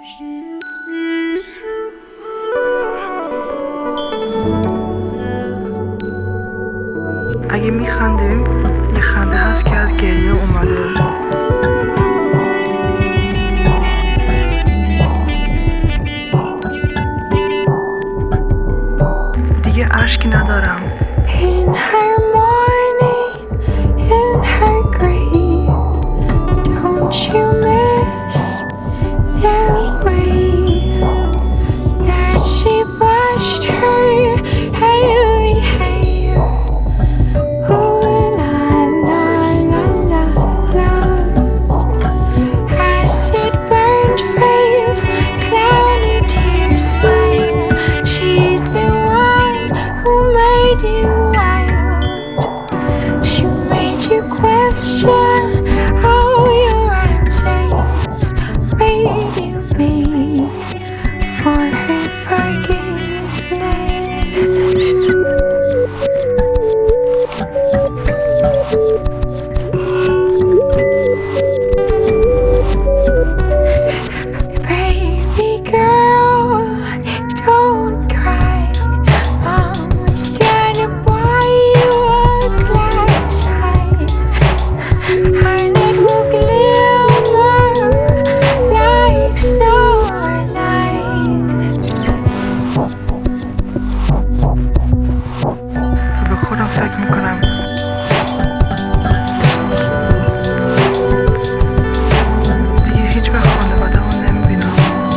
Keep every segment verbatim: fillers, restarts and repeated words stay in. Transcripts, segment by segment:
اگه میخندیم یه خنده هست که از گریه اومده. دیگه اشکی ندارم. In her mourning, in her grief, don't you miss the way that she brushed her heavy hair? Ooh, la la la la la. Acid burned face, cloudy tears smile. She's the one who made you wild. She made you question all your answers, made you beg for her forgiveness. Baby girl, don't cry. Mama's gonna buy you a glass eye, and it will glimmer like starlight. به خودم فکر میکنم دیگه هیچ وقت خانواده هم نمیبینم.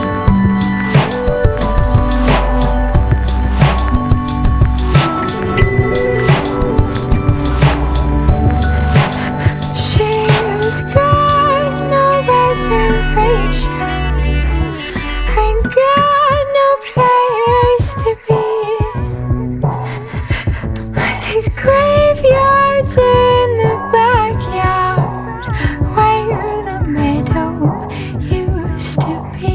She's got no reservations and got no place to be. The graveyard's in the backyard where the meadow used to be.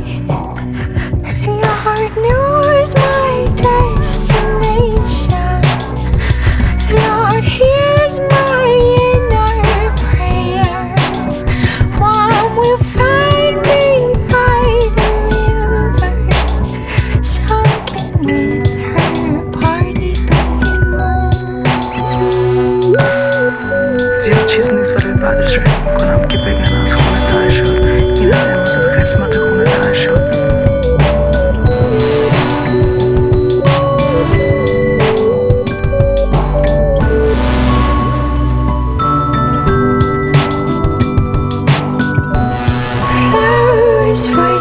Lord knows my destination. Lord hears my inner prayer. Mom will find me by the river, sunken with her party balloons. زیاد چیز نیست ولی بعدش فکر میکنم که بگن از خونه تر شد. این از امروز از قسمت خونه تر شد. Lose for